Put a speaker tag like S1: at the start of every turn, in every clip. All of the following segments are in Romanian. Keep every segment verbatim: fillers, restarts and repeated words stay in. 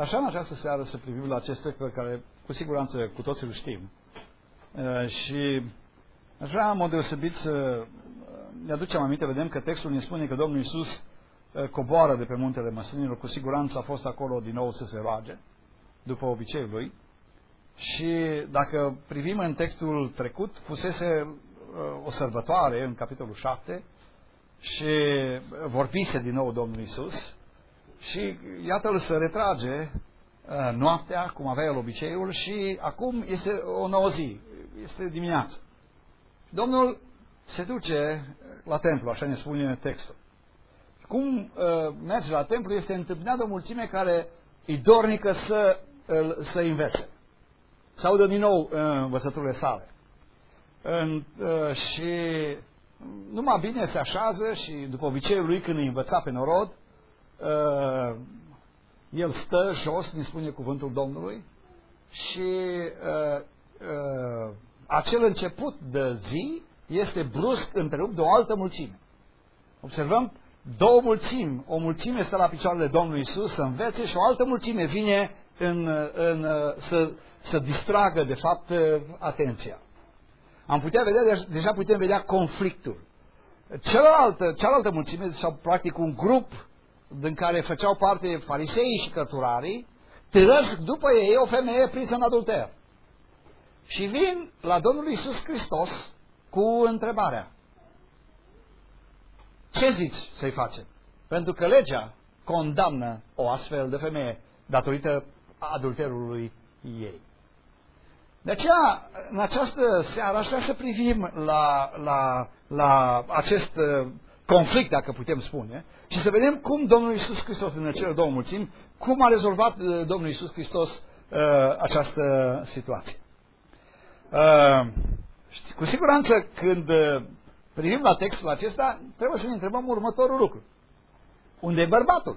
S1: așa în această seară să privim la acest text pe care cu siguranță cu toții îl știm. Uh, și aș vrea în mod deosebit să ne aducem aminte, vedem că textul ne spune că Domnul Iisus uh, coboară de pe muntele Măslinilor, cu siguranță a fost acolo din nou să se roage, după obiceiul lui. Și dacă privim în textul trecut, fusese uh, o sărbătoare în capitolul șapte și vorbise din nou Domnul Iisus și iată-l să retrage uh, noaptea, cum avea el obiceiul, și acum este o nouă zi, este dimineață. Domnul se duce la templu, așa ne spune textul. Cum uh, merge la templu, este întâmpinat de o mulțime care e dornică să, uh, să învețe. Să audă din nou uh, învățăturile sale. În, uh, și numai bine se așează și după obiceiul lui când îi învăța pe norod, uh, el stă jos, ne spune cuvântul Domnului, și uh, uh, acel început de zi este brusc întrerupt de o altă mulțime. Observăm două mulțimi. O mulțime stă la picioarele Domnului Iisus să învețe și o altă mulțime vine în, în, să, să distragă, de fapt, atenția. Am putea vedea, deja putem vedea conflictul. Cealaltă, cealaltă mulțime, sau practic un grup din care făceau parte fariseii și cărturarii, târăsc după ei o femeie prinsă în adulter. Și vin la Domnul Iisus Hristos cu întrebarea: ce zici să-i facem? Pentru că legea condamnă o astfel de femeie datorită adulterului ei. De aceea, în această seară, aș vrea să privim la, la, la acest conflict, dacă putem spune, și să vedem cum Domnul Iisus Hristos, în cele două mulțimi, cum a rezolvat Domnul Iisus Hristos uh, această situație. Uh, cu siguranță, când uh, privim la textul acesta, trebuie să ne întrebăm următorul lucru. Unde e bărbatul?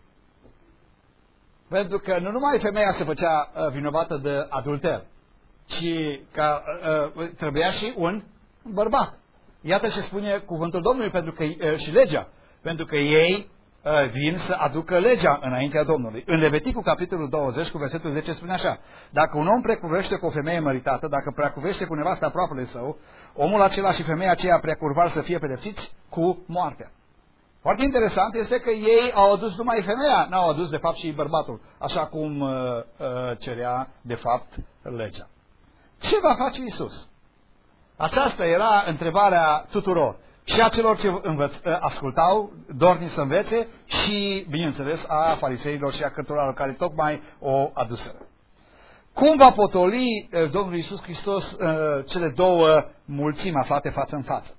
S1: Pentru că nu numai femeia se făcea uh, vinovată de adulter, ci că uh, trebuia și un bărbat. Iată ce spune cuvântul Domnului, pentru că, uh, și legea, pentru că ei uh, vin să aducă legea înaintea Domnului. În Leviticul, capitolul douăzeci, cu versetul zece, spune așa: dacă un om precuvește cu o femeie măritată, dacă precuvește cu nevasta aproapele său, omul acela și femeia aceea preacurvar să fie pedepsiți cu moartea. Foarte interesant este că ei au adus numai femeia, n-au adus de fapt și bărbatul, așa cum uh, uh, cerea de fapt legea. Ce va face Iisus? Aceasta era întrebarea tuturor. Și a celor ce învăț, ascultau, dorni să învețe, și, bineînțeles, a fariseilor și a cărturarilor care tocmai o aduseră. Cum va potoli Domnul Iisus Hristos cele două mulțimi aflate față în față?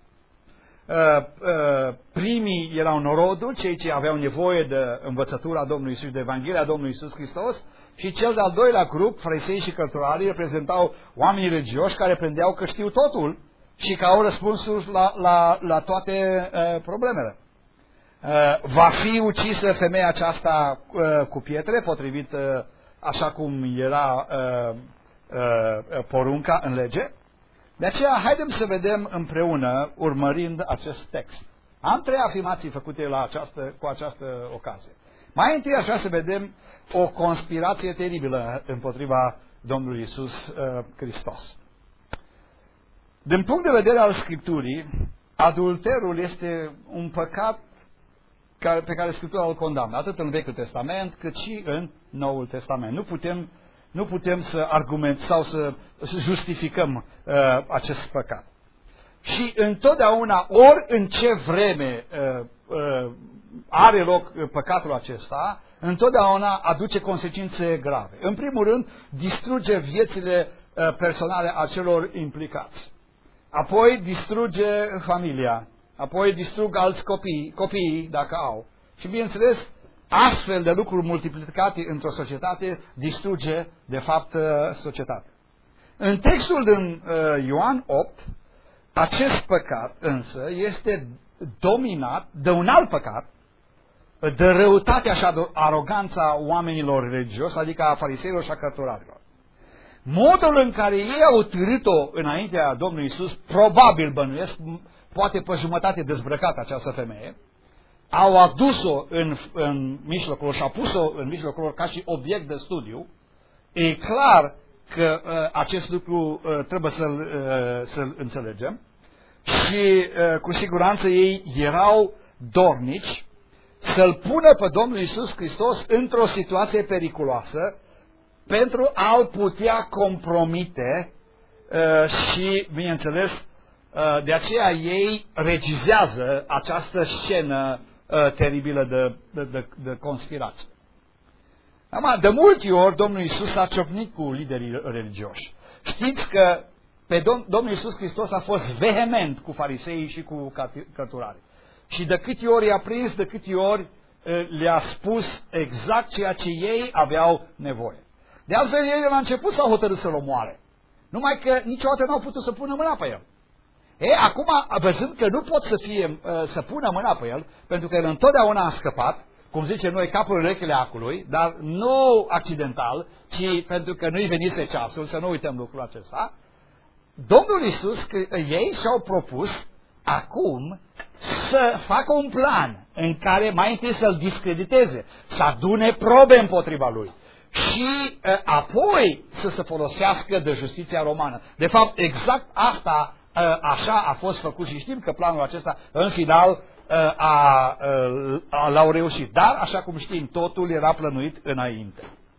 S1: Primii erau norodul, cei ce aveau nevoie de învățătura Domnului Iisus, de Evanghelia Domnului Iisus Hristos, și cel de-al doilea grup, farisei și cărturarii, reprezentau oamenii religioși care prindeau că știu totul și că au răspunsuri la, la, la toate uh, problemele. Uh, va fi ucisă femeia aceasta uh, cu pietre, potrivit uh, așa cum era uh, uh, porunca în lege. De aceea, haidem să vedem împreună, urmărind acest text. Am trei afirmații făcute la această, cu această ocazie. Mai întâi aș vrea să vedem o conspirație teribilă împotriva Domnului Iisus uh, Hristos. Din punct de vedere al Scripturii, adulterul este un păcat care, pe care Scriptura îl condamnă, atât în Vechiul Testament, cât și în Noul Testament. Nu putem, nu putem să argumentăm sau să, să justificăm uh, acest păcat. Și întotdeauna, ori în ce vreme uh, uh, are loc păcatul acesta, întotdeauna aduce consecințe grave. În primul rând, distruge viețile uh, personale a celor implicați. Apoi distruge familia, apoi distrug alți copii, copiii, dacă au. Și bineînțeles, astfel de lucruri multiplicate într-o societate distruge, de fapt, societatea. În textul din uh, Ioan opt, acest păcat însă este dominat de un alt păcat, de răutatea și aroganța oamenilor religioși, adică a fariseilor și a cărturarilor. Modul în care ei au târât-o înaintea Domnului Iisus, probabil bănuiesc, poate pe jumătate dezbrăcată această femeie, au adus-o în, în mijlocul lor și au pus-o în mijlocul lor ca și obiect de studiu, e clar că uh, acest lucru uh, trebuie să-l, uh, să-l înțelegem și uh, cu siguranță ei erau dornici să-L pună pe Domnul Iisus Hristos într-o situație periculoasă pentru a-L putea compromite uh, și, bineînțeles, uh, de aceea ei regizează această scenă uh, teribilă de, de, de, de conspirație. Acum, de multe ori Domnul Iisus a ciocnit cu liderii religioși. Știți că pe Dom Domnul Iisus Hristos a fost vehement cu fariseii și cu cărturarii. Și de câte ori i-a prins, de câte ori le-a spus exact ceea ce ei aveau nevoie. De altfel, ei la început s-au hotărât să-L omoare. Numai că niciodată n-au putut să pună mâna pe El. E, acum, văzând că nu pot să, fie, să pună mâna pe El, pentru că El întotdeauna a scăpat, cum zicem noi, capul în urechile acului, dar nu accidental, ci pentru că nu-i venise ceasul, să nu uităm lucrul acesta, Domnul Iisus, ei și-au propus acum să facă un plan în care mai întâi să-L discrediteze, să adune probe împotriva Lui și uh, apoi să se folosească de justiția romană. De fapt, exact asta uh, așa a fost făcut și știm că planul acesta în final uh, a, uh, a, l-au reușit. Dar, așa cum știm, totul era plănuit înainte.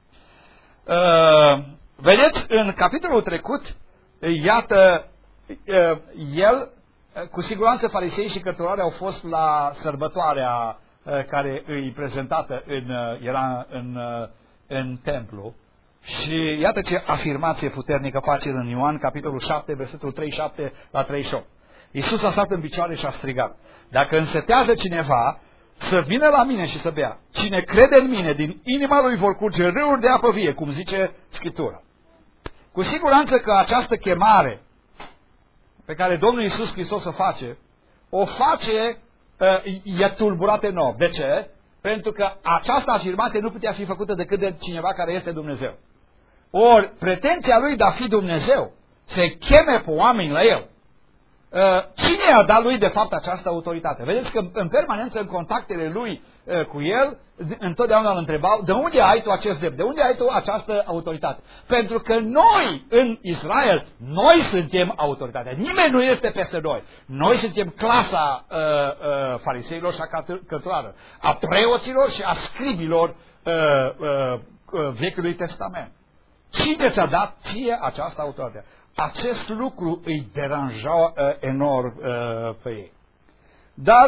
S1: Uh, vedeți, în capitolul trecut, iată, uh, el cu siguranță farisei și cărturarii au fost la sărbătoarea care îi prezentată în, era în, în templu și iată ce afirmație puternică face în Ioan, capitolul șapte, versetul treizeci și șapte la treizeci și opt. Iisus a stat în picioare și a strigat: dacă însetează cineva, să vină la mine și să bea. Cine crede în mine, din inima lui vor curge râuri de apă vie, cum zice Scriptura. Cu siguranță că această chemare pe care Domnul Iisus Hristos o face, o face, uh, e tulburată nouă. De ce? Pentru că această afirmație nu putea fi făcută decât de cineva care este Dumnezeu. Ori, pretenția lui de a fi Dumnezeu, se cheme pe oameni la El. Uh, cine a dat lui de fapt această autoritate? Vedeți că în permanență în contactele lui uh, cu El, întotdeauna îl întrebau: de unde ai tu acest drept? De unde ai tu această autoritate? Pentru că noi în Israel, noi suntem autoritatea. Nimeni nu este peste noi. Noi suntem clasa uh, uh, fariseilor și a cărturarilor, a preoților și a scribilor uh, uh, uh, Vechiului Testament. Cine ți-a dat ție această autoritate? Acest lucru îi deranja uh, enorm uh, pe ei. Dar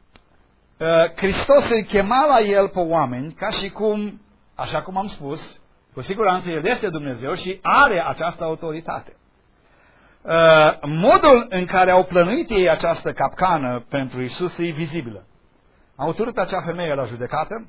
S1: uh, Hristos îi chema la El pe oameni ca și cum, așa cum am spus, cu siguranță El este Dumnezeu și are această autoritate. Uh, modul în care au plănuit ei această capcană pentru Iisus e vizibilă. Au turât acea femeie la judecată,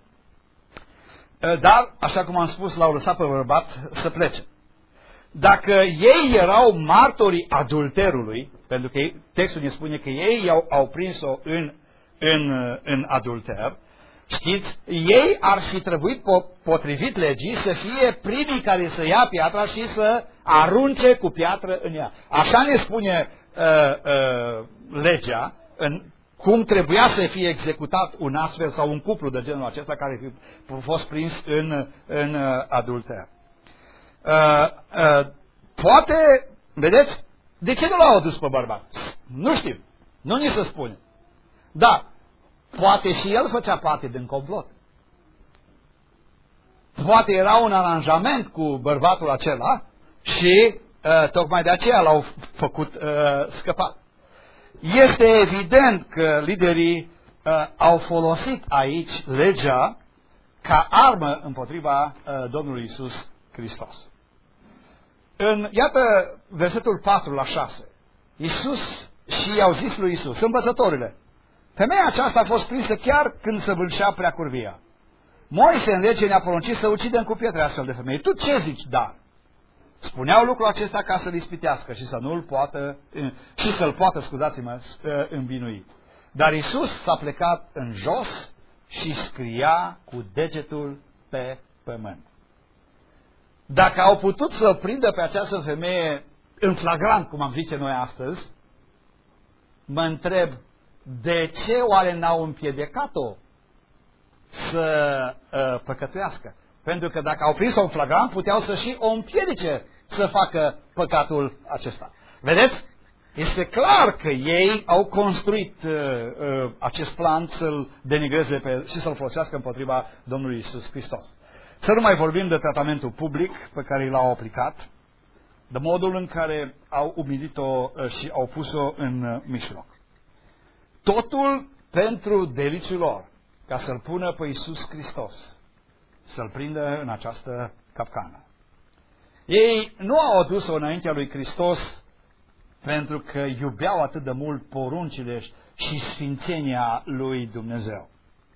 S1: uh, dar, așa cum am spus, l-au lăsat pe bărbat să plece. Dacă ei erau martorii adulterului, pentru că textul ne spune că ei au, au prins-o în, în, în adulter, știți, ei ar fi trebuit, potrivit legii, să fie primii care să ia piatra și să arunce cu piatră în ea. Așa ne spune uh, uh, legea, în, cum trebuia să fie executat un astfel sau un cuplu de genul acesta care a fost prins în, în adulter. Uh, uh, poate, vedeți, de ce nu l-au adus pe bărbat? Nu știm, nu ni se spune. Dar, poate și el făcea parte din complot. Poate era un aranjament cu bărbatul acela și uh, tocmai de aceea l-au făcut uh, scăpat. Este evident că liderii uh, au folosit aici legea ca armă împotriva uh, Domnului Iisus Hristos. În, iată versetul patru la șase. Iisus și i-au zis lui Iisus: învățătorile, femeia aceasta a fost prinsă chiar când săvârșea preacurvia. Moise în lege ne-a poruncit să ucidem cu pietre astfel de femei. Tu ce zici, dar? Spuneau lucrul acesta ca să-l ispitească și să nu-l poată, și să-l poată, scuzați-mă, învinui. Dar Iisus s-a plecat în jos și scria cu degetul pe pământ. Dacă au putut să prindă pe această femeie în flagrant, cum am zice noi astăzi, mă întreb de ce oare n-au împiedicat-o să uh, păcătuiască? Pentru că dacă au prins-o în flagrant, puteau să și o împiedice să facă păcatul acesta. Vedeți? Este clar că ei au construit uh, uh, acest plan să-l denigreze pe, și să-l folosească împotriva Domnului Iisus Hristos. Să nu mai vorbim de tratamentul public pe care l-au aplicat, de modul în care au umilit-o uh, și au pus-o în uh, mijloc. Totul pentru deliciul lor, ca să-L pună pe Iisus Hristos, să-L prindă în această capcană. Ei nu au adus-o înaintea lui Hristos pentru că iubeau atât de mult poruncile și sfințenia lui Dumnezeu.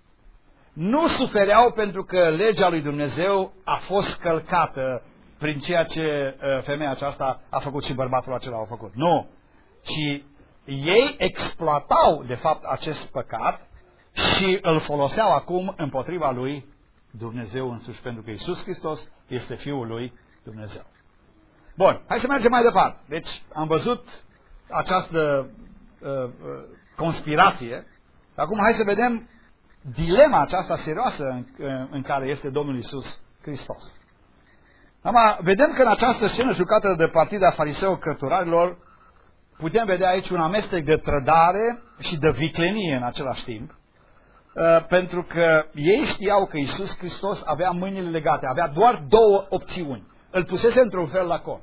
S1: Nu sufereau pentru că legea lui Dumnezeu a fost călcată prin ceea ce femeia aceasta a făcut și bărbatul acela a făcut. Nu! Ci ei exploatau, de fapt, acest păcat și îl foloseau acum împotriva lui Dumnezeu însuși, pentru că Iisus Hristos este Fiul lui Dumnezeu. Bun, hai să mergem mai departe. Deci am văzut această uh, uh, conspirație. Acum hai să vedem dilema aceasta serioasă în, în care este Domnul Iisus Hristos. Acum, vedem că în această scenă jucată de partida fariseu-cărturarilor putem vedea aici un amestec de trădare și de viclenie în același timp, uh, pentru că ei știau că Iisus Hristos avea mâinile legate, avea doar două opțiuni. Îl pusese într-un fel la colț.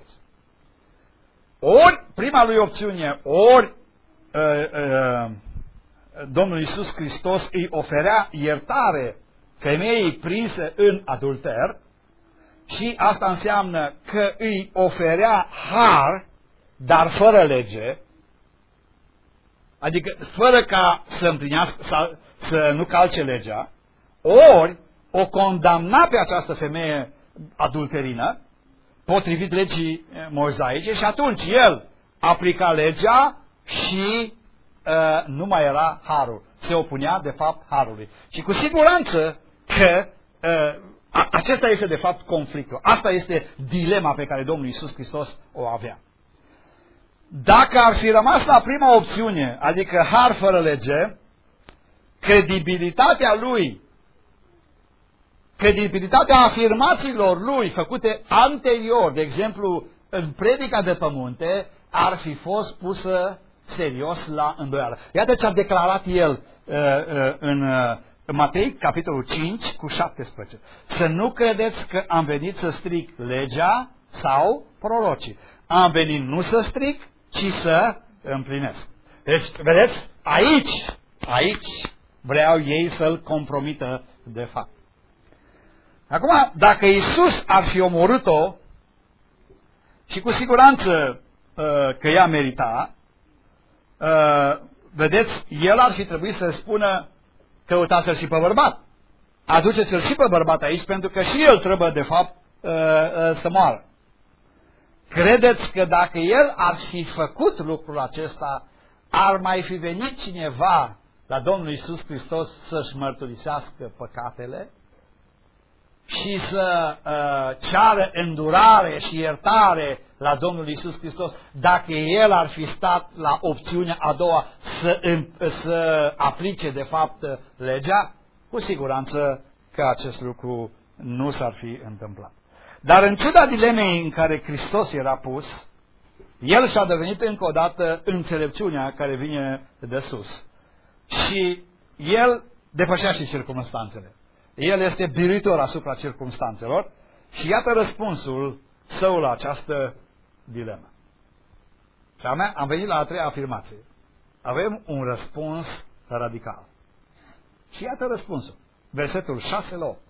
S1: Ori, prima lui opțiune, ori uh, uh, Domnul Iisus Hristos îi oferea iertare femeii prinse în adulter și asta înseamnă că îi oferea har, dar fără lege, adică fără ca să împlinească, să, să nu calce legea, ori o condamna pe această femeie adulterină, potrivit legii mozaice, și atunci el aplica legea și uh, nu mai era harul. Se opunea, de fapt, harului. Și cu siguranță că uh, a, acesta este, de fapt, conflictul. Asta este dilema pe care Domnul Iisus Hristos o avea. Dacă ar fi rămas la prima opțiune, adică har fără lege, credibilitatea lui, credibilitatea afirmațiilor lui făcute anterior, de exemplu, în predica de pe munte, ar fi fost pusă serios la îndoială. Iată ce a declarat el uh, uh, în uh, Matei, capitolul cinci, cu șaptesprezece. Să nu credeți că am venit să stric legea sau prorocii. Am venit nu să stric, ci să împlinesc. Deci, vedeți, aici, aici vreau ei să-l compromită de fapt. Acum, dacă Iisus ar fi omorât-o, și cu siguranță uh, că ea merita, uh, vedeți, el ar fi trebuit să spună: căutați-l și pe bărbat. Aduceți-l și pe bărbat aici, pentru că și el trebuie, de fapt, uh, uh, să moară. Credeți că dacă el ar fi făcut lucrul acesta, ar mai fi venit cineva la Domnul Iisus Hristos să-și mărturisească păcatele și să uh, ceară îndurare și iertare la Domnul Iisus Hristos, dacă el ar fi stat la opțiunea a doua să, să aplice de fapt legea? Cu siguranță că acest lucru nu s-ar fi întâmplat. Dar în ciuda dilemei în care Hristos era pus, el și-a devenit încă o dată înțelepciunea care vine de sus. Și el depășea și circumstanțele. El este biruitor asupra circumstanțelor și iată răspunsul său la această dilemă. Și am venit la a treia afirmație. Avem un răspuns radical. Și iată răspunsul. Versetul șase la opt.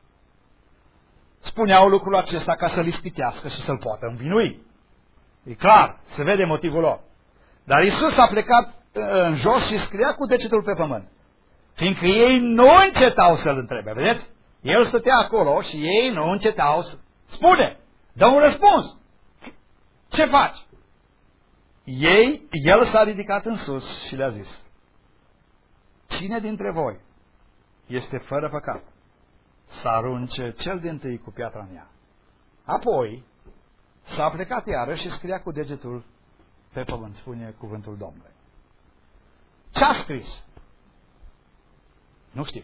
S1: Spuneau lucrul acesta ca să-l ispitească și să-l poată învinui. E clar, se vede motivul lor. Dar Iisus a plecat în jos și scria cu degetul pe pământ. Fiindcă ei nu încetau să-l întrebe, vedeți? El stătea acolo și ei nu încetau să... Spune! Dă un răspuns! Ce faci? Ei, el s-a ridicat în sus și le-a zis: cine dintre voi este fără păcat să arunce cel dintâi cu piatra în ea? Apoi s-a plecat iarăși și scria cu degetul pe pământ, spune cuvântul Domnului. Ce a scris? Nu știu.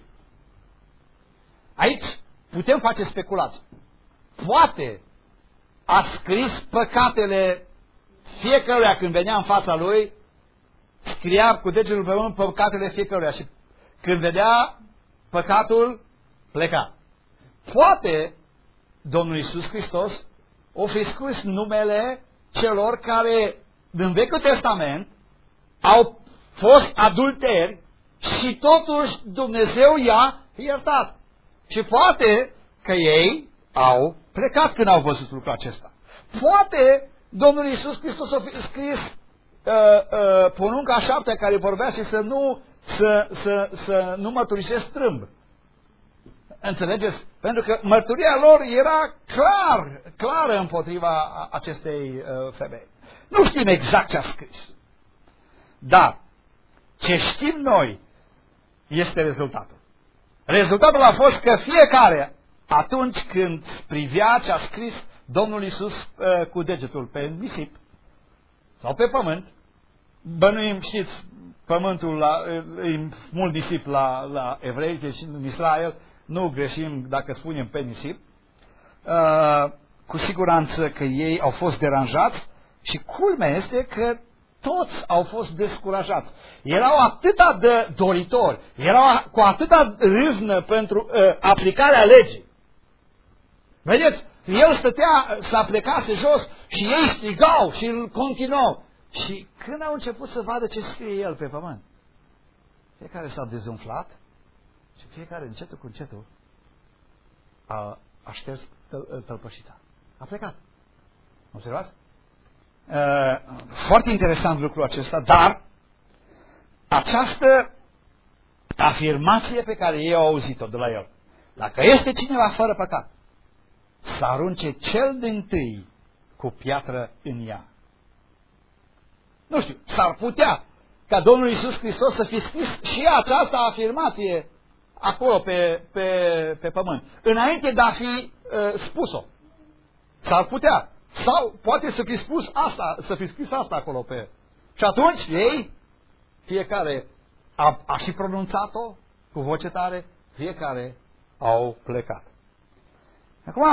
S1: Aici putem face speculații. Poate a scris păcatele fiecăruia când venea în fața lui, scria cu degetul pe mână păcatele fiecăruia și când vedea păcatul, pleca. Poate Domnul Iisus Hristos o fi scris numele celor care din Vechiul Testament au fost adulteri și totuși Dumnezeu i-a iertat. Și poate că ei au plecat când au văzut lucrul acesta. Poate Domnul Iisus Hristos a fi scris uh, uh, porunca șaptea care vorbea și să nu, să, să, să nu mărturisesc strâmb. Înțelegeți? Pentru că mărturia lor era clar, clară împotriva acestei uh, femei. Nu știm exact ce a scris. Dar ce știm noi este rezultatul. Rezultatul a fost că fiecare, atunci când privea ce a scris Domnul Iisus uh, cu degetul pe nisip sau pe pământ, bănuim, știți, pământul la, e mult nisip la, la evrei, deci în Israel nu greșim dacă spunem pe nisip, uh, cu siguranță că ei au fost deranjați și culmea este că toți au fost descurajați. Erau atâta de doritori, erau cu atâta râvnă pentru uh, aplicarea legii. Vedeți, el stătea, s-a plecase jos și ei strigau și îl continuau. Și când au început să vadă ce scrie el pe pământ, fiecare s-a dezumflat și fiecare încetul cu încetul a, a șters tăl, tălpășita. A plecat. Observați? Uh, foarte interesant lucrul acesta, dar această afirmație pe care ei au auzit-o de la el, dacă este cineva fără păcat, să arunce cel dintâi cu piatră în ea. Nu știu, s-ar putea ca Domnul Iisus Hristos să fi scris și această afirmație acolo pe, pe, pe pământ, înainte de a fi uh, spus-o. S-ar putea. Sau poate să fi spus asta, să fi scris asta acolo pe... Și atunci ei, fiecare a, a și pronunțat-o cu voce tare, fiecare au plecat. Acum,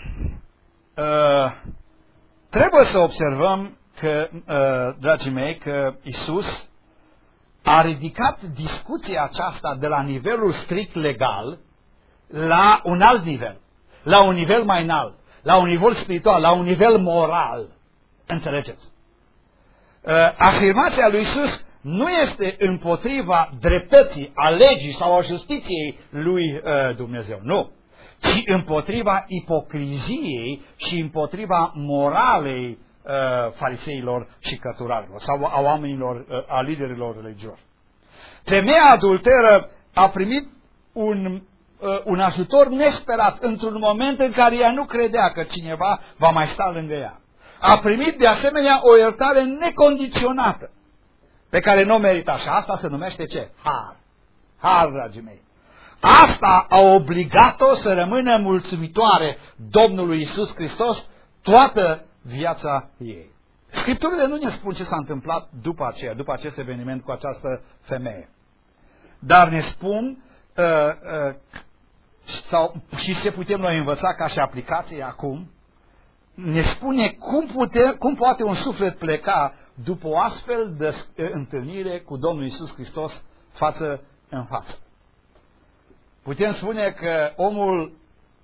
S1: uh, trebuie să observăm că, uh, dragii mei, că Iisus a ridicat discuția aceasta de la nivelul strict legal la un alt nivel, la un nivel mai înalt, la un nivel spiritual, la un nivel moral. Înțelegeți? Uh, afirmația lui Iisus nu este împotriva dreptății, a legii sau a justiției lui uh, Dumnezeu, nu. Ci împotriva ipocriziei și împotriva moralei uh, fariseilor și cărturarilor sau a oamenilor, uh, a liderilor religioși. Femeia adulteră a primit un, uh, un ajutor nesperat într-un moment în care ea nu credea că cineva va mai sta lângă ea. A primit de asemenea o iertare necondiționată pe care nu o merita și asta se numește ce? Har. Har, dragii mei. Asta a obligat-o să rămână mulțumitoare Domnului Iisus Hristos toată viața ei. Scripturile nu ne spun ce s-a întâmplat după aceea, după acest eveniment cu această femeie. Dar ne spun uh, uh, sau, și ce putem noi învăța ca și aplicație acum, ne spune cum, pute, cum poate un suflet pleca după o astfel de întâlnire cu Domnul Iisus Hristos față în față. Putem spune că omul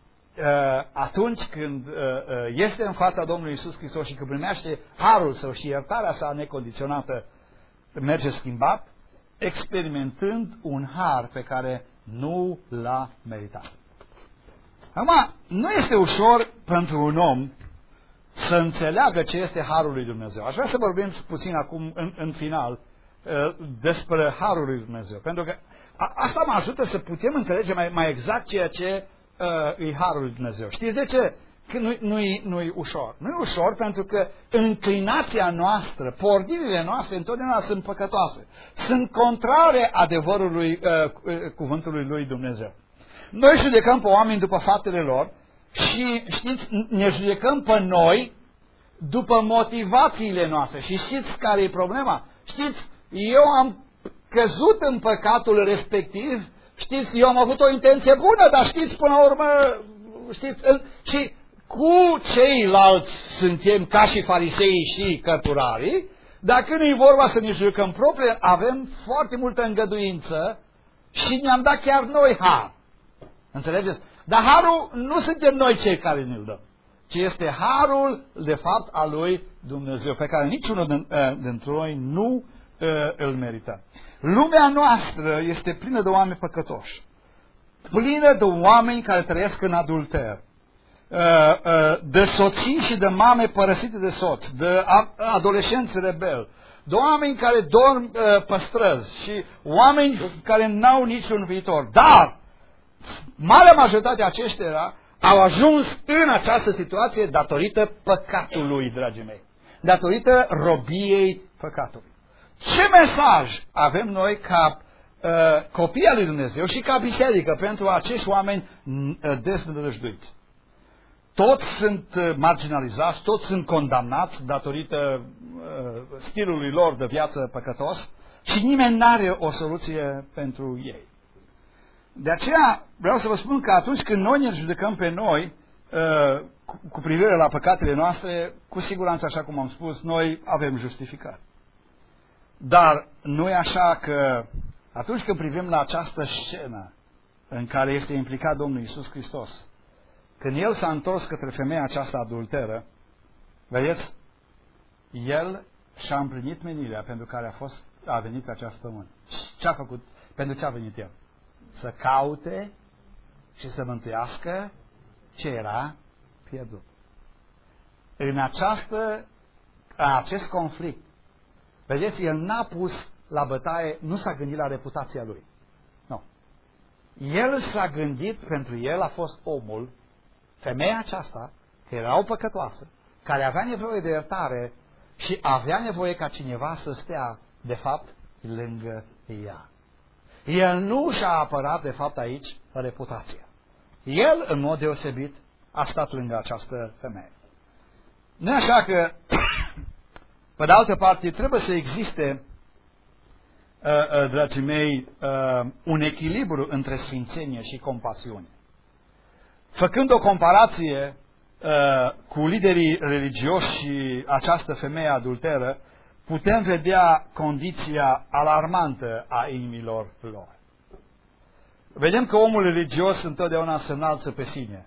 S1: atunci când este în fața Domnului Iisus Hristos și când primește harul său și iertarea sa necondiționată, merge schimbat, experimentând un har pe care nu l-a meritat. Acum, nu este ușor pentru un om să înțeleagă ce este harul lui Dumnezeu. Aș vrea să vorbim puțin acum, în, în final, despre harul lui Dumnezeu. Pentru că a, asta mă ajută să putem înțelege mai, mai exact ceea ce uh, e harul lui Dumnezeu. Știți de ce? Că nu, nu-i, nu-i ușor. Nu-i ușor pentru că înclinația noastră, pornirile noastre întotdeauna sunt păcătoase. Sunt contrare adevărului uh, cuvântului lui Dumnezeu. Noi judecăm pe oameni după faptele lor și, știți, ne judecăm pe noi după motivațiile noastre. Și știți care e problema? Știți, eu am căzut în păcatul respectiv, știți, eu am avut o intenție bună, dar știți, până la urmă, știți, și cu ceilalți suntem ca și farisei și cărturarii, dacă nu e vorba să ne judecăm proprie, avem foarte multă îngăduință și ne-am dat chiar noi har. Înțelegeți? Dar harul nu suntem noi cei care ne-l dăm, ci este harul, de fapt, al lui Dumnezeu, pe care niciunul dintre noi nu uh, îl merită. Lumea noastră este plină de oameni păcătoși, plină de oameni care trăiesc în adulter, de soții și de mame părăsite de soți, de adolescenți rebeli, de oameni care dorm pe străzi și oameni care n-au niciun viitor. Dar marea majoritate aceștia au ajuns în această situație datorită păcatului, dragii mei, datorită robiei păcatului. Ce mesaj avem noi ca uh, copii al lui Dumnezeu și ca biserică pentru acești oameni uh, desnădăjduiți? Toți sunt marginalizați, toți sunt condamnați datorită uh, stilului lor de viață păcătos și nimeni nu are o soluție pentru ei. De aceea vreau să vă spun că atunci când noi ne judecăm pe noi uh, cu, cu privire la păcatele noastre, cu siguranță, așa cum am spus, noi avem justificare. Dar nu e așa că atunci când privim la această scenă în care este implicat Domnul Iisus Hristos, când El s-a întors către femeia aceasta adulteră, vedeți, El și-a împlinit menirea pentru care a, fost, a venit pe această pământ. Ce a făcut? Pentru ce a venit El? Să caute și să mântuiască ce era pierdut. În această, acest conflict, vedeți, El n-a pus la bătaie, nu s-a gândit la reputația Lui. Nu. El s-a gândit, pentru El a fost omul, femeia aceasta, care era o păcătoasă, care avea nevoie de iertare și avea nevoie ca cineva să stea, de fapt, lângă ea. El nu și-a apărat, de fapt, aici reputația. El, în mod deosebit, a stat lângă această femeie. Nu așa că, pe de altă parte, trebuie să existe, dragii mei, un echilibru între sfințenie și compasiune. Făcând o comparație uh, cu liderii religioși și această femeie adulteră, putem vedea condiția alarmantă a inimilor lor. Vedem că omul religios întotdeauna se înalță pe sine.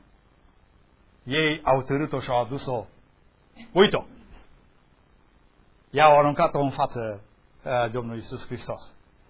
S1: Ei au târât-o și au adus-o. Uite-o! I-au aruncat-o în față uh, Domnului Iisus Hristos.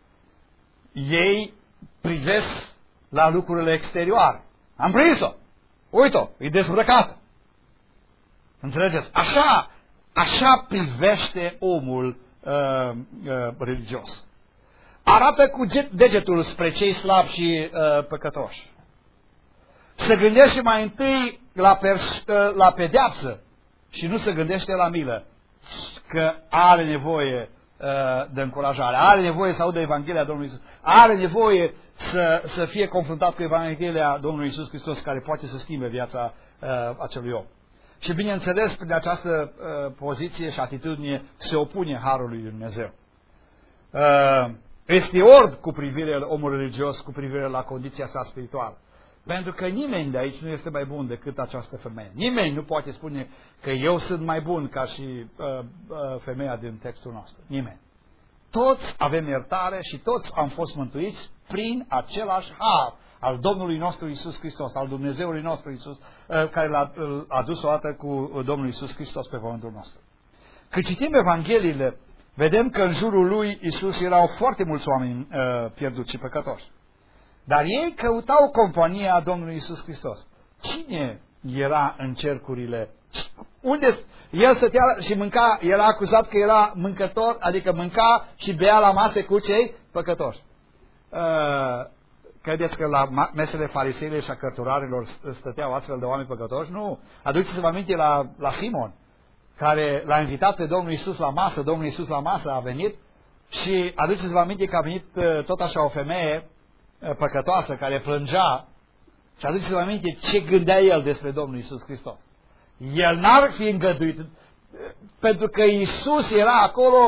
S1: Ei privesc la lucrurile exterioare. Am prins-o! Uite-o, e dezbrăcată. Înțelegeți? Așa, așa privește omul uh, uh, religios. Arată cu degetul spre cei slabi și uh, păcătoși. Se gândește mai întâi la, pers- uh, la pedeapsă și nu se gândește la milă. Că are nevoie uh, de încurajare, are nevoie să audă Evanghelia Domnului Iisus, are nevoie Să, să fie confruntat cu Evanghelia Domnului Iisus Hristos, care poate să schimbe viața uh, acelui om. Și bineînțeles, prin această uh, poziție și atitudine se opune harului lui Dumnezeu. Uh, este orb cu privire la omul religios, cu privire la condiția sa spirituală. Pentru că nimeni de aici nu este mai bun decât această femeie. Nimeni nu poate spune că eu sunt mai bun ca și uh, uh, femeia din textul nostru. Nimeni. Toți avem iertare și toți am fost mântuiți prin același har al Domnului nostru Iisus Hristos, al Dumnezeului nostru Iisus, care l-a adus o dată cu Domnul Iisus Hristos pe pământul nostru. Când citim Evangheliile, vedem că în jurul lui Iisus erau foarte mulți oameni uh, pierduți și păcătoși. Dar ei căutau compania Domnului Iisus Hristos. Cine era în cercurile? Unde el stătea și mânca, era acuzat că era mâncător, adică mânca și bea la mase cu cei păcătoși. Uh, credeți că la mesele fariseilor și a cărturarilor stăteau astfel de oameni păcătoși? Nu. Aduceți-vă aminte la, la Simon, care l-a invitat pe Domnul Iisus la masă, Domnul Iisus la masă a venit și aduceți-vă aminte că a venit uh, tot așa o femeie uh, păcătoasă care plângea și aduceți-vă aminte ce gândea el despre Domnul Iisus Hristos. El n-ar fi îngăduit, pentru că Iisus era acolo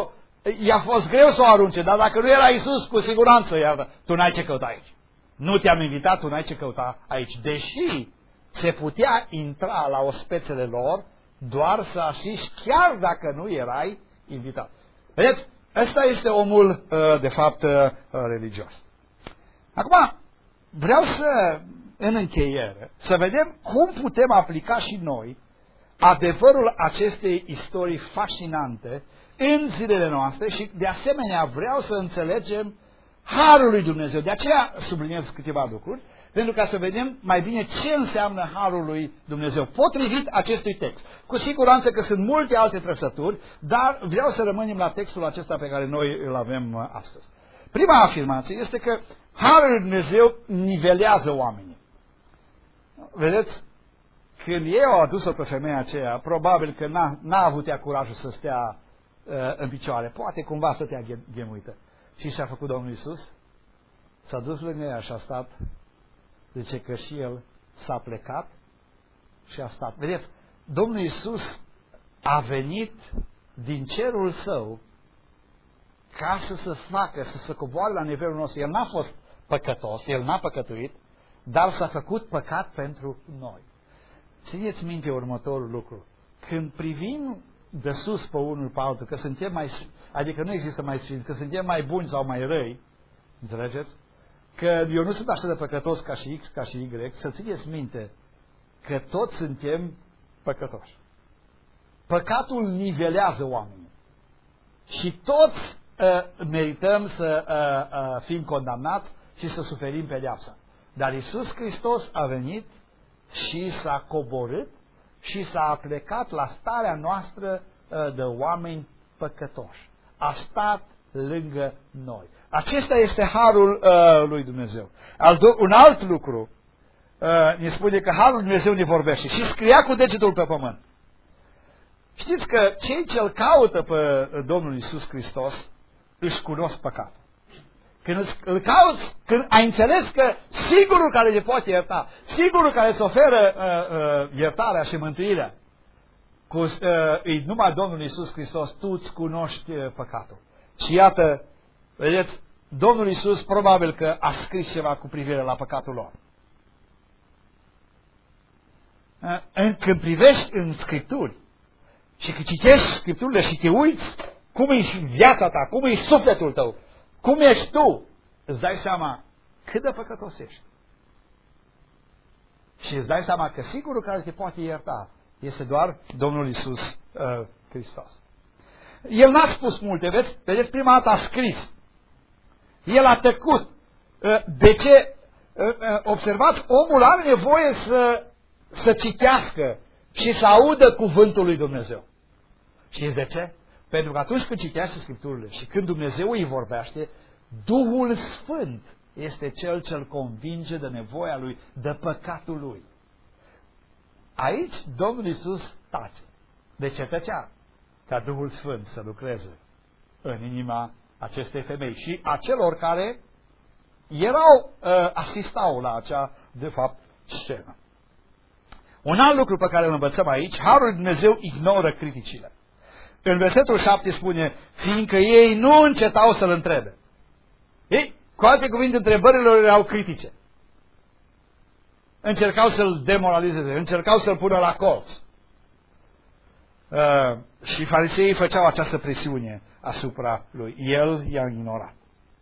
S1: i-a fost greu să o arunce, dar dacă nu era Iisus, cu siguranță, iar tu n-ai ce căuta aici. Nu te-am invitat, tu n-ai ce căuta aici. Deși se putea intra la ospețele lor doar să asisti, chiar dacă nu erai invitat. Vedeți? Ăsta este omul, de fapt, religios. Acum, vreau să, în încheiere, să vedem cum putem aplica și noi adevărul acestei istorii fascinante în zilele noastre și, de asemenea, vreau să înțelegem harul lui Dumnezeu. De aceea subliniez câteva lucruri, pentru ca să vedem mai bine ce înseamnă harul lui Dumnezeu, potrivit acestui text. Cu siguranță că sunt multe alte trăsături, dar vreau să rămânem la textul acesta pe care noi îl avem astăzi. Prima afirmație este că harul lui Dumnezeu nivelează oamenii. Vedeți? Când eu au adus-o pe femeia aceea, probabil că n-a, n-a avut ea curajul să stea uh, în picioare. Poate cumva să te-a ghemuită. Și ce a făcut Domnul Iisus? S-a dus lângă ea și a stat. Zice că și el s-a plecat și a stat. Vedeți, Domnul Iisus a venit din cerul său ca să se facă, să se coboare la nivelul nostru. El n-a fost păcătos, el n-a păcătuit, dar s-a făcut păcat pentru noi. Țineți minte următorul lucru. Când privim de sus pe unul pe altul, că suntem mai, adică nu există mai sfinți, că suntem mai buni sau mai răi, înțelegeți? Că eu nu sunt așa de păcătos ca și X, ca și Y, să țineți minte că toți suntem păcătoși. Păcatul nivelează oamenii. Și toți uh, merităm să uh, uh, fim condamnați și să suferim pedeapsa. Dar Iisus Hristos a venit și s-a coborât și s-a plecat la starea noastră uh, de oameni păcătoși. A stat lângă noi. Acesta este harul uh, lui Dumnezeu. Al do- un alt lucru uh, ne spune că harul lui Dumnezeu ne vorbește și scria cu degetul pe pământ. Știți că cei ce îl caută pe Domnul Iisus Hristos își cunosc păcatul. Când îl cauți, când ai înțeles că singurul care te poate ierta, singurul care îți oferă uh, uh, iertarea și mântuirea, cu, uh, e numai Domnul Iisus Hristos, tu îți cunoști uh, păcatul. Și iată, vedeți, Domnul Iisus probabil că a scris ceva cu privire la păcatul lor. Uh, când privești în Scripturi și când citești Scripturile și te uiți cum e viața ta, cum e sufletul tău, cum ești tu, îți dai seama cât de păcătos ești. Și îți dai seama că singurul care te poate ierta este doar Domnul Iisus uh, Hristos. El n-a spus multe, vedeți? Vedeți, prima dată a scris. El a tăcut. Uh, de ce? Uh, uh, observați, omul are nevoie să, să citească și să audă cuvântul lui Dumnezeu. Știți de ce? Pentru că atunci când citește Scripturile și când Dumnezeu îi vorbește, Duhul Sfânt este Cel ce îl convinge de nevoia lui, de păcatul lui. Aici Domnul Iisus tace. De ce tăcea? Ca Duhul Sfânt să lucreze în inima acestei femei și a celor care erau, uh, asistau la acea, de fapt, scenă. Un alt lucru pe care îl învățăm aici, harul lui Dumnezeu ignoră criticile. În versetul șapte spune, fiindcă ei nu încetau să-l întrebe. Ei, cu alte cuvinte, întrebările lor erau critice. Încercau să-l demoralizeze, încercau să-l pună la colț. Uh, și fariseii făceau această presiune asupra lui. El i-a ignorat.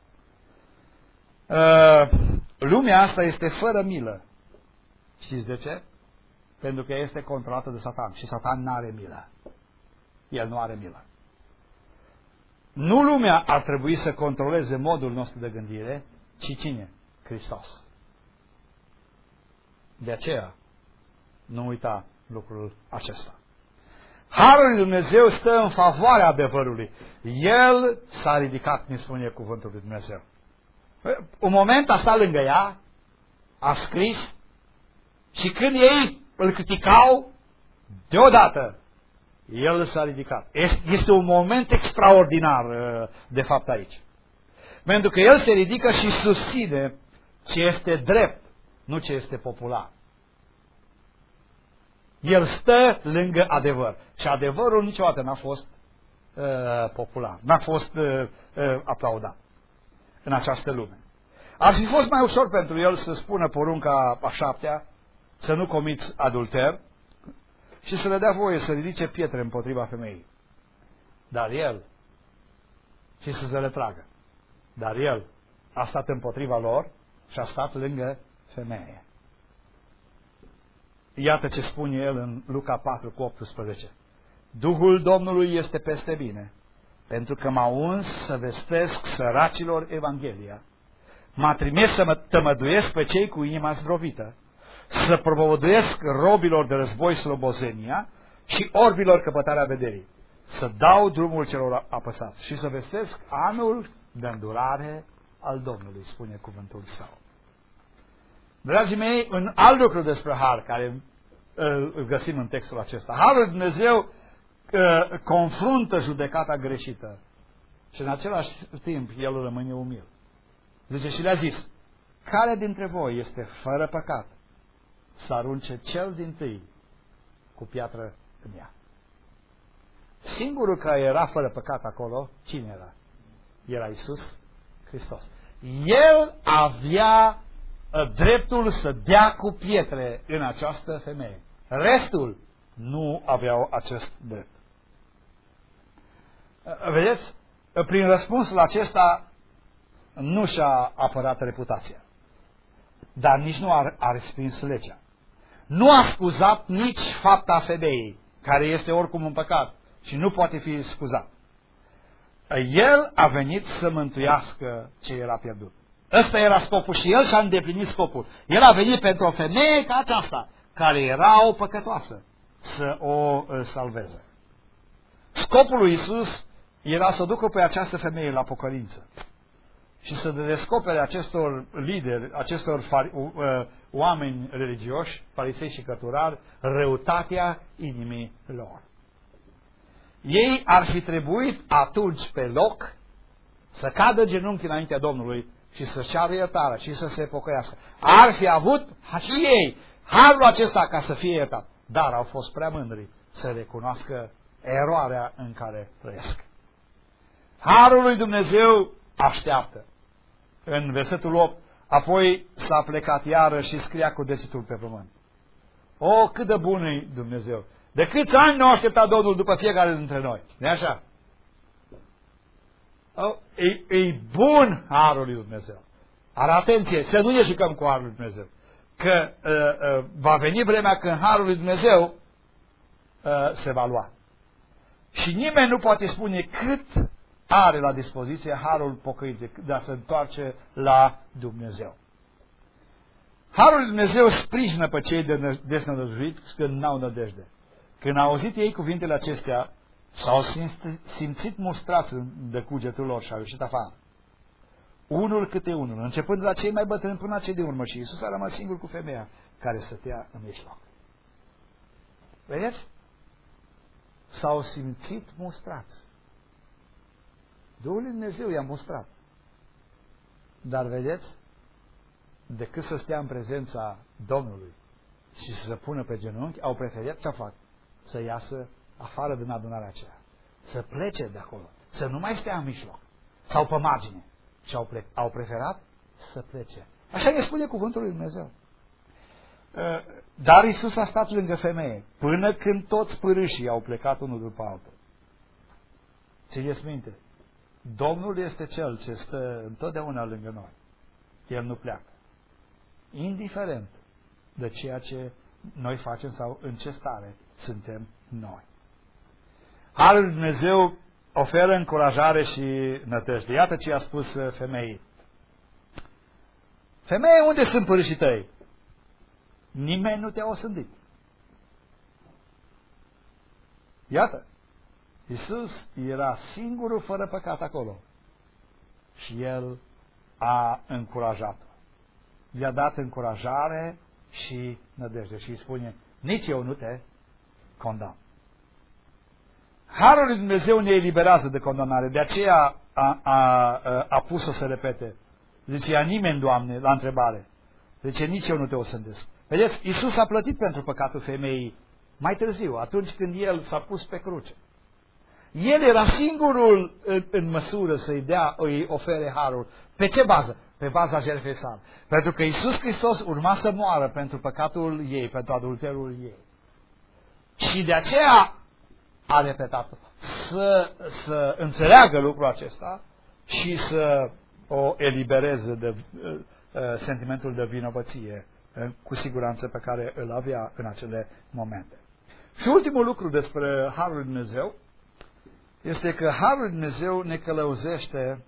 S1: Uh, lumea asta este fără milă. Știți de ce? Pentru că este controlată de Satan și Satan nu are milă. El nu are milă. Nu lumea ar trebui să controleze modul nostru de gândire, ci cine? Hristos. De aceea, nu uita lucrul acesta. Harul lui Dumnezeu stă în favoarea adevărului. El s-a ridicat, ne spune cuvântul lui Dumnezeu. Un moment a stat lângă ea, a scris, și când ei îl criticau, deodată, el s-a ridicat. Este un moment extraordinar, de fapt, aici. Pentru că el se ridică și susține ce este drept, nu ce este popular. El stă lângă adevăr. Și adevărul niciodată n-a fost uh, popular, n-a fost uh, uh, aplaudat în această lume. Ar fi fost mai ușor pentru el să spună porunca a șaptea, să nu comiți adulter și să le dea voie să ridice pietre împotriva femeii. Dar el, și să se le tragă, dar el a stat împotriva lor și a stat lângă femeie. Iată ce spune el în Luca patru cu optsprezece. Duhul Domnului este peste mine, pentru că m-a uns să vestesc săracilor Evanghelia, m-a trimis să mă tămăduiesc pe cei cu inima zdrovită, să propovăduiesc robilor de război slobozenia și orbilor căpătarea vederii, să dau drumul celor apăsați și să vestesc anul de îndurare al Domnului, spune cuvântul său. Dragii mei, un alt lucru despre har care îl găsim în textul acesta. Harul lui Dumnezeu uh, confruntă judecata greșită și în același timp el rămâne umil. Zice și le-a zis, care dintre voi este fără păcat să arunce cel dintâi cu piatră în ea? Singurul care era fără păcat acolo, cine era? Era Iisus Hristos. El avea dreptul să dea cu pietre în această femeie. Restul nu aveau acest drept. Vedeți? Prin răspunsul acesta nu și-a apărat reputația, dar nici nu a, a respins legea. Nu a scuzat nici fapta femeii, care este oricum un păcat și nu poate fi scuzat. El a venit să mântuiască ce era pierdut. Ăsta era scopul și el și-a îndeplinit scopul. El a venit pentru o femeie ca aceasta, care era o păcătoasă, să o salveze. Scopul lui Iisus era să ducă pe această femeie la pocăință și să descopere acestor lideri, acestor fari, uh, oameni religioși, farisei și cărturari, răutatea inimii lor. Ei ar fi trebuit atunci pe loc să cadă genunchi înaintea Domnului și să ceară iertare și să se pocăiască. Ar fi avut și ei harul acesta ca să fie iertat, dar au fost prea mândri să recunoască eroarea în care trăiesc. Harul lui Dumnezeu așteaptă. În versetul opt, apoi s-a plecat iară și scria cu degetul pe pământ. O, cât de bun e Dumnezeu! De câți ani nu a așteptat Domnul după fiecare dintre noi? Nu-i așa? O, e, e bun harul lui Dumnezeu. Ar atenție, să nu ne jucăm cu harul lui Dumnezeu. Că uh, uh, va veni vremea când harul lui Dumnezeu uh, se va lua. Și nimeni nu poate spune cât are la dispoziție harul pocăinței, de a se întoarce la Dumnezeu. Harul lui Dumnezeu sprijină pe cei desnădăjduiți când n-au nădejde. Când au auzit ei cuvintele acestea, s-au simțit mustrați de cugetul lor și au ieșit afară. Unul câte unul, începând de la cei mai bătrâni până la cei de urmă, și Iisus a rămas singur cu femeia care stătea în mijloc. Vedeți? S-au simțit mustrați. Duhul lui Dumnezeu i-a mustrat. Dar vedeți? Decât să stea în prezența Domnului și să se pună pe genunchi, au preferat ce fac? Să iasă afară din adunarea aceea. Să plece de acolo. Să nu mai stea în mijloc. Sau pe margine. Și au, ple- au preferat să plece. Așa ne spune cuvântul lui Dumnezeu. Dar Iisus a stat lângă femeie până când toți pârâșii au plecat unul după altul. Țineți minte, Domnul este Cel ce stă întotdeauna lângă noi. El nu pleacă. Indiferent de ceea ce noi facem sau în ce stare suntem noi. Harul lui Dumnezeu oferă încurajare și nădejde. Iată ce a spus femeii. Femeie, unde sunt pârâșii tăi? Nimeni nu te-a osândit. Iată, Iisus era singurul fără păcat acolo. Și El a încurajat-o. I-a dat încurajare și nădejde. Și îi spune, nici eu nu te condamn. Harul lui Dumnezeu ne eliberează de condamnare. De aceea a, a, a, a pus-o să repete. Zicea, nimeni, Doamne, la întrebare. Zice, nici eu nu te osândesc. Vedeți, Iisus a plătit pentru păcatul femeii mai târziu, atunci când El s-a pus pe cruce. El era singurul în, în măsură să-i dea, îi ofere harul. Pe ce bază? Pe baza jertfei sale. Pentru că Iisus Hristos urma să moară pentru păcatul ei, pentru adulterul ei. Și de aceea a repetat-o. Să, să înțeleagă lucrul acesta și să o elibereze de uh, sentimentul de vinovăție, uh, cu siguranță pe care îl avea în acele momente. Și ultimul lucru despre harul lui Dumnezeu este că harul lui Dumnezeu ne călăuzește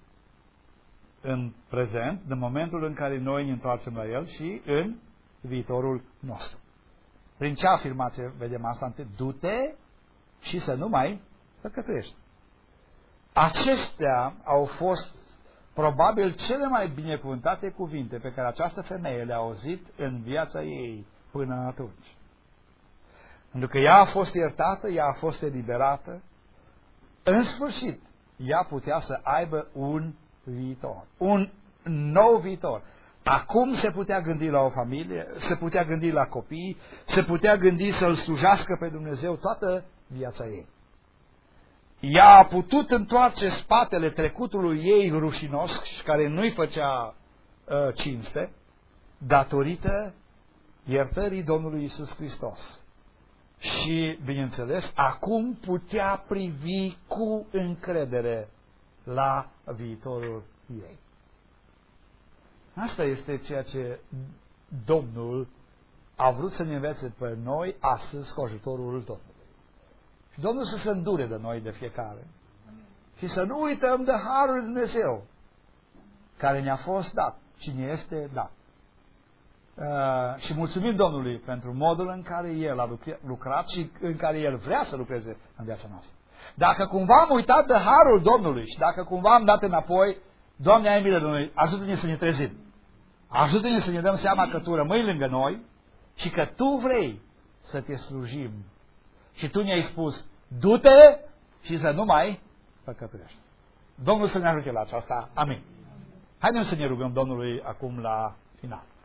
S1: în prezent, în momentul în care noi ne întoarcem la El și în viitorul nostru. Prin ce afirmație vedem asta? Întâi, du-te și să nu mai păcătuiești. Acestea au fost probabil cele mai binecuvântate cuvinte pe care această femeie le-a auzit în viața ei până atunci. Pentru că ea a fost iertată, ea a fost eliberată, în sfârșit, ea putea să aibă un viitor, un nou viitor. Acum se putea gândi la o familie, se putea gândi la copii, se putea gândi să-L slujească pe Dumnezeu toată viața ei. Ea a putut întoarce spatele trecutului ei rușinos și care nu-i făcea uh, cinste, datorită iertării Domnului Iisus Hristos. Și, bineînțeles, acum putea privi cu încredere la viitorul ei. Asta este ceea ce Domnul a vrut să ne învețe pe noi astăzi cu ajutorul Domnului. Și Domnul să se îndure de noi de fiecare. Și să nu uităm de harul lui Dumnezeu care ne-a fost dat și ne este dat. Uh, și mulțumim Domnului pentru modul în care El a lucrat și în care El vrea să lucreze în viața noastră. Dacă cumva am uitat de harul Domnului și dacă cumva am dat înapoi, Doamne, ai milă de noi, ajută-ne să ne trezim. Ajută-ne să ne dăm seama că Tu rămâi lângă noi și că Tu vrei să Te slujim. Și Tu ne-ai spus, du-te și să nu mai păcătuiești. Domnul să ne ajute la aceasta. Amin. Haideți să ne rugăm Domnului acum la final.